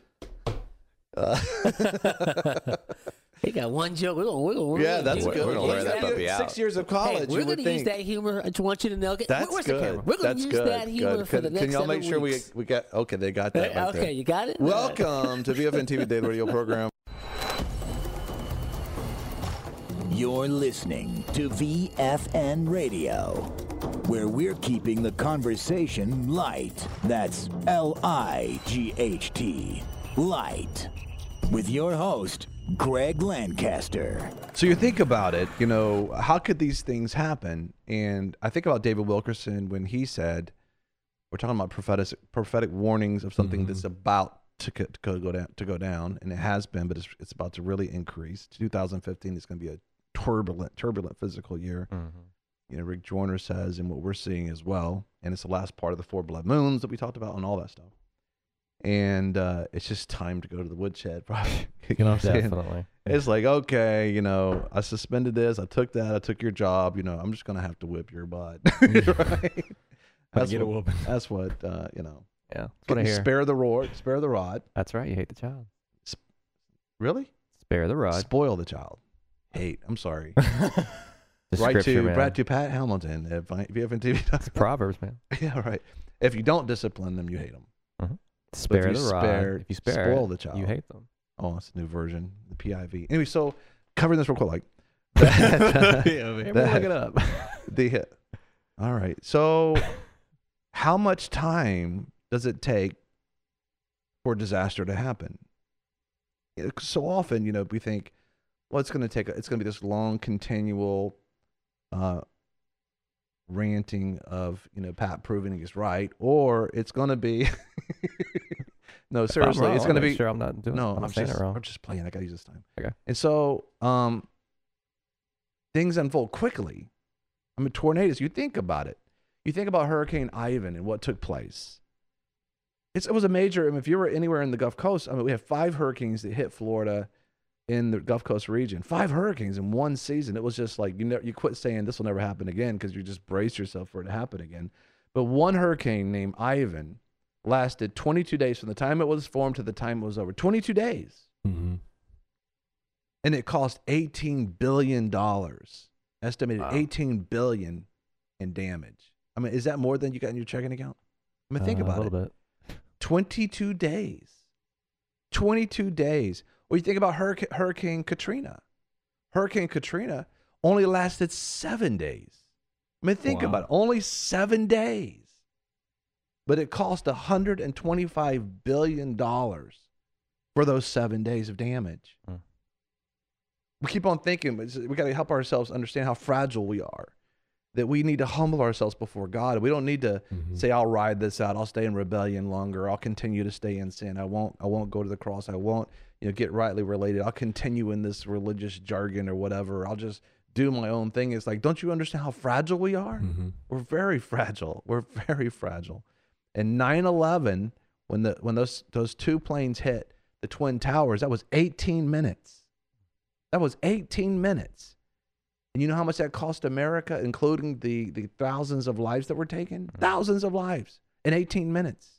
He got one joke. We're gonna that's good. We're gonna wear that puppy out. 6 years of college. Hey, we're going to use that humor. I just want you to know. That's Where's good. The camera? We're going to use that humor for the next 7 weeks. Can y'all make sure we got? Okay, they got that. Right okay, there. You got it. Welcome to VFN TV Daily Radio Program. You're listening to VFN Radio, where we're keeping the conversation light. That's L-I-G-H-T, light. With your host, Greg Lancaster. So you think about it, how could these things happen? And I think about David Wilkerson when he said, we're talking about prophetic warnings of something that's about to go down, and it has been, but it's about to really increase. 2015 is going to be a turbulent physical year. Rick Joyner says, and what we're seeing as well, and it's the last part of the 4 blood moons that we talked about and all that stuff. And it's just time to go to the woodshed, probably. You know what I'm saying? Definitely. It's like, okay, I suspended this, I took that, I took your job, I'm just going to have to whip your butt. Right? That's what, Yeah. That's what I hear. Spare the rod. That's right. You hate the child. Really? Spare the rod. Spoil the child. Hate. I'm sorry. Right to Pat Hamilton at VFN TV. It's Proverbs, man. Yeah, right. If you don't discipline them, you hate them. Spare the rod. If you spoil the child, you hate them. Oh, it's a new version, the PIV. Anyway, so covering this real quick, look it up. All right. So, how much time does it take for disaster to happen? So often, we think, well, it's going to be this long, continual ranting of Pat proving he's right, or it's going to be no, seriously, it's going to be. Sure, I'm not doing. No, I'm saying it wrong. I'm just playing. I got to use this time. Okay. And so, things unfold quickly. I mean, tornadoes. You think about it. You think about Hurricane Ivan and what took place. It was a major. I mean, if you were anywhere in the Gulf Coast, we have 5 hurricanes that hit Florida in the Gulf Coast region. 5 hurricanes in one season. It was just like you quit saying this will never happen again because you just braced yourself for it to happen again. But one hurricane named Ivan lasted 22 days from the time it was formed to the time it was over. 22 days. Mm-hmm. And it cost $18 billion. Estimated $18 billion in damage. I mean, is that more than you got in your checking account? I mean, think about it. A little bit. 22 days. 22 days. Or you think about Hurricane Katrina. Hurricane Katrina only lasted 7 days. I mean, think about it. Only 7 days. But it cost $125 billion for those 7 days of damage. We keep on thinking, we got to help ourselves understand how fragile we are. That we need to humble ourselves before God. We don't need to say, I'll ride this out. I'll stay in rebellion longer. I'll continue to stay in sin. I won't go to the cross. I won't, get rightly related. I'll continue in this religious jargon or whatever. I'll just do my own thing. It's like, don't you understand how fragile we are? We're very fragile. We're very fragile. And 9/11, when those 2 planes hit the Twin Towers, that was 18 minutes. That was 18 minutes. And you know how much that cost America, including the thousands of lives that were taken? Thousands of lives in 18 minutes.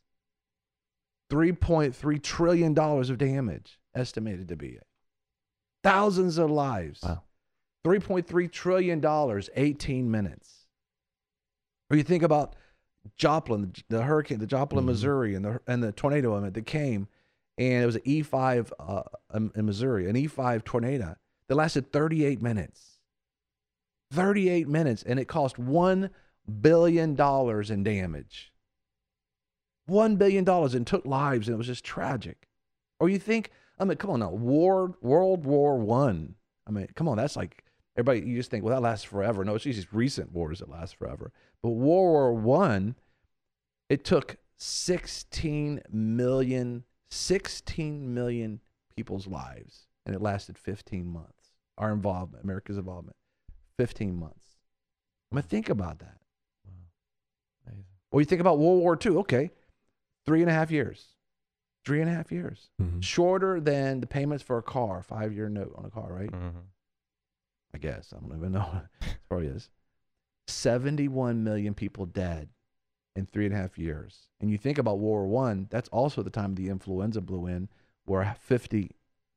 $3.3 trillion of damage estimated to be it. Thousands of lives. Wow. $3.3 trillion, 18 minutes. Or you think about Joplin, the hurricane, the Joplin, Missouri, and the tornado event that came, and it was an E5 in Missouri, an E5 tornado that lasted 38 minutes. 38 minutes, and it cost $1 billion in damage. $1 billion, and took lives, and it was just tragic. Or you think, I mean, come on now, World War I. I mean, come on, that's like, everybody, you just think, well, that lasts forever. No, it's these recent wars that last forever. But World War I, it took 16 million people's lives, and it lasted 15 months. Our involvement, America's involvement, 15 months. I mean, think about that. Wow. Or you think about World War II, okay, 3.5 years. 3.5 years. Shorter than the payments for a car, 5-year note on a car, right? I guess. I don't even know. It probably is. 71 million people dead in 3.5 years. And you think about World War I, that's also the time the influenza blew in, where 50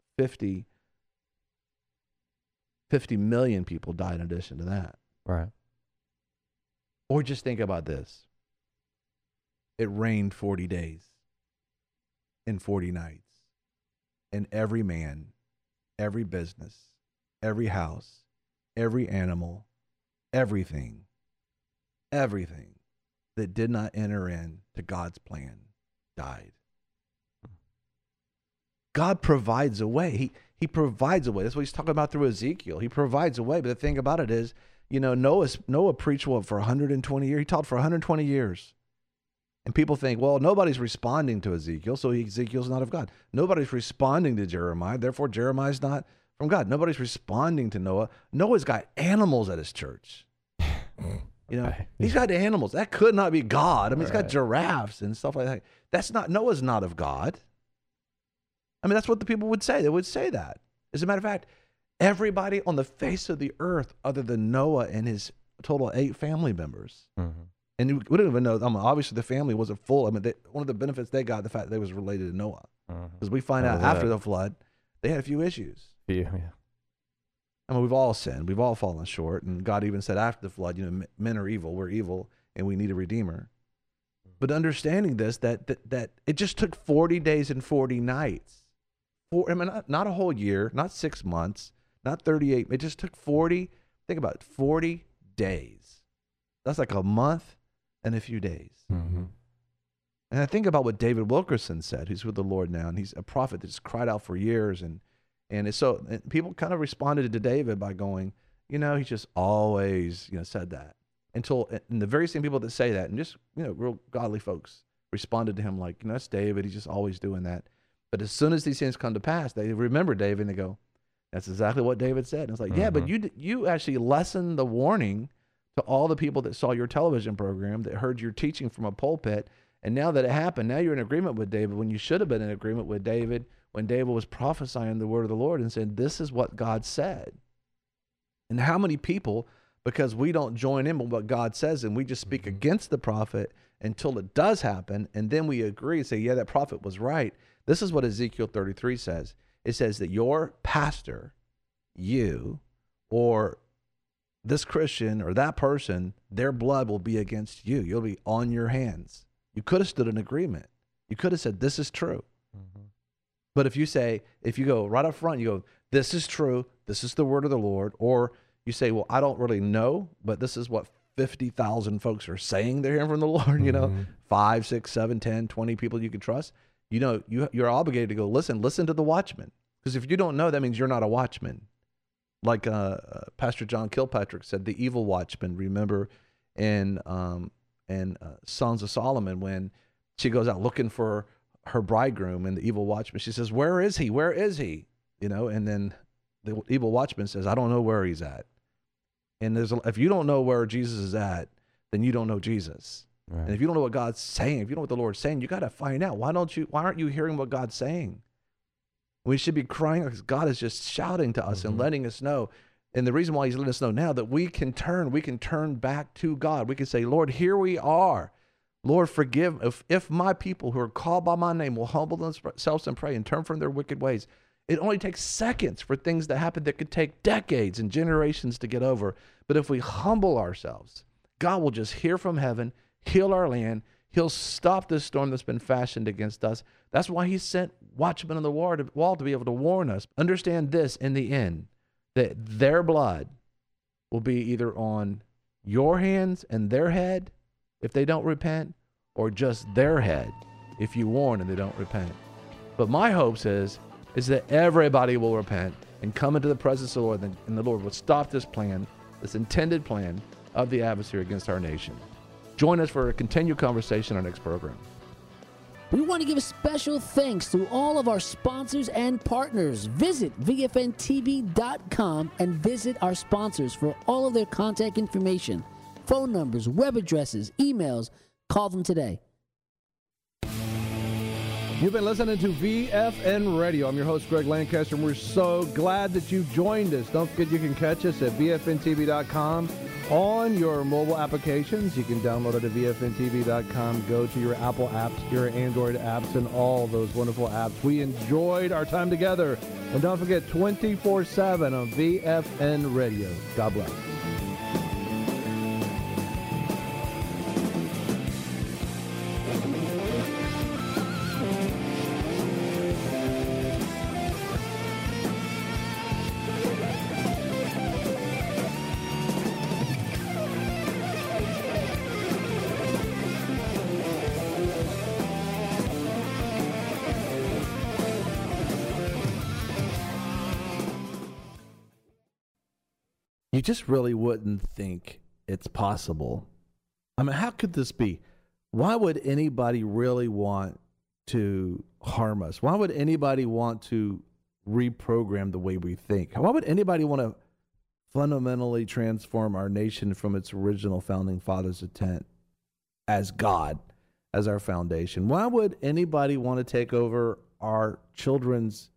million people died in addition to that. Right. Or just think about this. It rained 40 days and 40 nights. And every man, every business, every house, every animal, everything that did not enter into God's plan died. God provides a way. He provides a way. That's what he's talking about through Ezekiel. He provides a way. But the thing about it is, you know, Noah preached for 120 years. He taught for 120 years. And people think, well, nobody's responding to Ezekiel, so Ezekiel's not of God. Nobody's responding to Jeremiah, therefore Jeremiah's not from God. Nobody's responding to Noah. Noah's got animals at his church. You know, he's got animals. That could not be God. I mean, he's got giraffes and stuff like that. Noah's not of God. I mean, that's what the people would say. They would say that. As a matter of fact, everybody on the face of the earth other than Noah and his total 8 family members. And we don't even know. I mean, obviously, the family wasn't full. I mean, one of the benefits they got, the fact that they was related to Noah. Because we find out after the flood, they had a few issues. Yeah. I mean, we've all sinned. We've all fallen short. And God even said after the flood, you know, men are evil. We're evil, and we need a redeemer. But understanding this, that it just took 40 days and 40 nights. I mean, not a whole year, not 6 months, not 38. It just took 40, think about it, 40 days. That's like a month and a few days. And I think about what David Wilkerson said, who's with the Lord now, and he's a prophet that's cried out for years. And people kind of responded to David by going, you know, he's just always, you know, said that. And the very same people that say that, and just, you know, real godly folks responded to him like, you know, that's David. He's just always doing that. But as soon as these things come to pass, they remember David and they go, that's exactly what David said. And it's like, yeah, but you actually lessened the warning to all the people that saw your television program, that heard your teaching from a pulpit. And now that it happened, now you're in agreement with David when you should have been in agreement with David when David was prophesying the word of the Lord and said, this is what God said. And how many people, because we don't join in with what God says and we just speak against the prophet until it does happen, and then we agree and say, yeah, that prophet was right. This is what Ezekiel 33 says. It says that your pastor, you, or this Christian or that person, their blood will be against you. You'll be on your hands. You could have stood in agreement. You could have said, this is true. But if you go right up front, you go, this is true. This is the word of the Lord. Or you say, well, I don't really know, but this is what 50,000 folks are saying they're hearing from the Lord, you know, 5, 6, 7, 10, 20 people you can trust. You know, you're obligated to go, listen to the watchman. Because if you don't know, that means you're not a watchman. Like Pastor John Kilpatrick said, the evil watchman, remember in Songs of Solomon, when she goes out looking for her bridegroom and the evil watchman, she says, where is he? Where is he? You know, and then the evil watchman says, I don't know where he's at. And if you don't know where Jesus is at, then you don't know Jesus. Right. And if you don't know what God's saying, if you don't know what the Lord's saying, you got to find out. Why aren't you hearing what God's saying? We should be crying because God is just shouting to us and letting us know And the reason why he's letting us know now that we can turn back to God. We can say, Lord, here we are. Lord, forgive. If my people who are called by my name will humble themselves and pray and turn from their wicked ways, it only takes seconds for things to happen that could take decades and generations to get over. But if we humble ourselves, God will just hear from heaven, heal our land. He'll stop this storm that's been fashioned against us. That's why he sent watchmen on the wall to be able to warn us. Understand this in the end, that their blood will be either on your hands and their head if they don't repent, or just their head if you warn and they don't repent. But my hopes is that everybody will repent and come into the presence of the Lord, and the Lord will stop this plan, this intended plan of the adversary against our nation. Join us for a continued conversation on our next program. We want to give a special thanks to all of our sponsors and partners. Visit VFNTV.com and visit our sponsors for all of their contact information, phone numbers, web addresses, emails. Call them today. You've been listening to VFN Radio. I'm your host, Greg Lancaster, and we're so glad that you've joined us. Don't forget you can catch us at VFNTV.com on your mobile applications. You can download it at VFNTV.com. Go to your Apple apps, your Android apps, and all those wonderful apps. We enjoyed our time together. And don't forget, 24/7 on VFN Radio. God bless. You just really wouldn't think it's possible. I mean, how could this be? Why would anybody really want to harm us? Why would anybody want to reprogram the way we think? Why would anybody want to fundamentally transform our nation from its original founding fathers' intent as God, as our foundation? Why would anybody want to take over our children's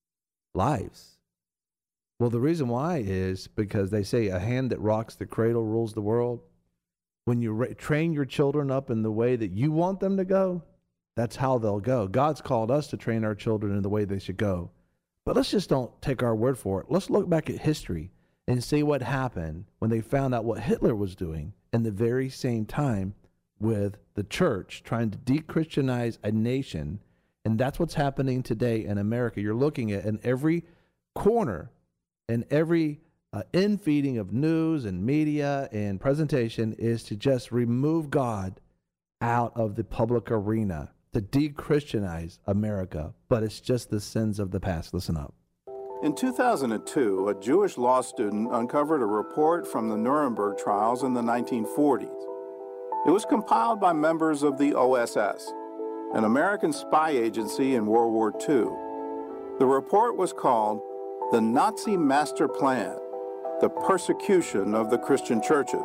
lives? Well, the reason why is because they say a hand that rocks the cradle rules the world. When you train your children up in the way that you want them to go, that's how they'll go. God's called us to train our children in the way they should go. But let's just don't take our word for it. Let's look back at history and see what happened when they found out what Hitler was doing in the very same time with the church trying to de-Christianize a nation. And that's what's happening today in America. You're looking at in every corner and every infeeding of news and media and presentation is to just remove God out of the public arena, to de-Christianize America. But it's just the sins of the past. Listen up. In 2002, a Jewish law student uncovered a report from the Nuremberg trials in the 1940s. It was compiled by members of the OSS, an American spy agency in World War II. The report was called The Nazi Master Plan, the Persecution of the Christian Churches.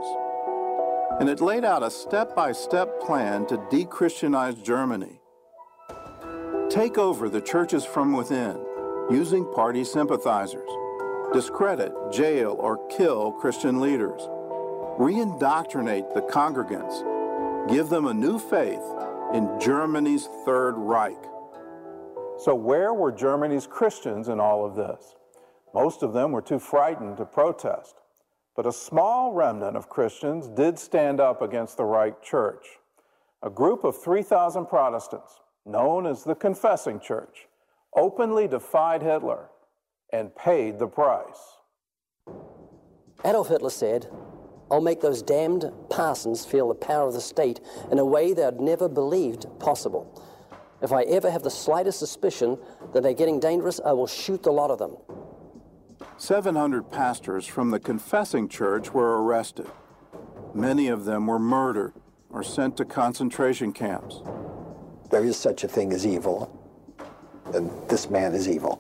And it laid out a step-by-step plan to de-Christianize Germany. Take over the churches from within, using party sympathizers. Discredit, jail, or kill Christian leaders. Re-indoctrinate the congregants. Give them a new faith in Germany's Third Reich. So where were Germany's Christians in all of this? Most of them were too frightened to protest, but a small remnant of Christians did stand up against the Reich Church. A group of 3,000 Protestants, known as the Confessing Church, openly defied Hitler and paid the price. Adolf Hitler said, "I'll make those damned parsons feel the power of the state in a way they had never believed possible. If I ever have the slightest suspicion that they're getting dangerous, I will shoot the lot of them." 700 pastors from the Confessing Church were arrested. Many of them were murdered or sent to concentration camps. There is such a thing as evil, and this man is evil.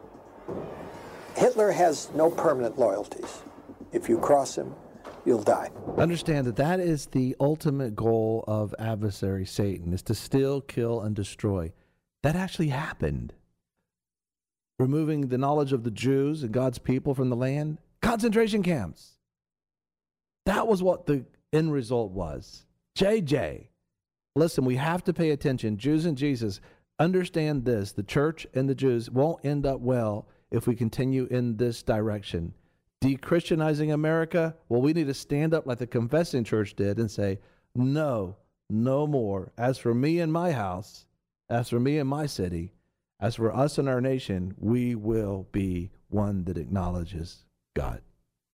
Hitler has no permanent loyalties. If you cross him, you'll die. Understand that that is the ultimate goal of adversary Satan, is to steal, kill, and destroy. That actually happened. Removing the knowledge of the Jews and God's people from the land, God concentration camps. That was what the end result was. JJ, listen, we have to pay attention. Jews and Jesus, understand this. The church and the Jews won't end up well if we continue in this direction. De-Christianizing America, well, we need to stand up like the Confessing Church did and say, no, no more. As for me and my house, as for me and my city, as for us and our nation, we will be one that acknowledges God.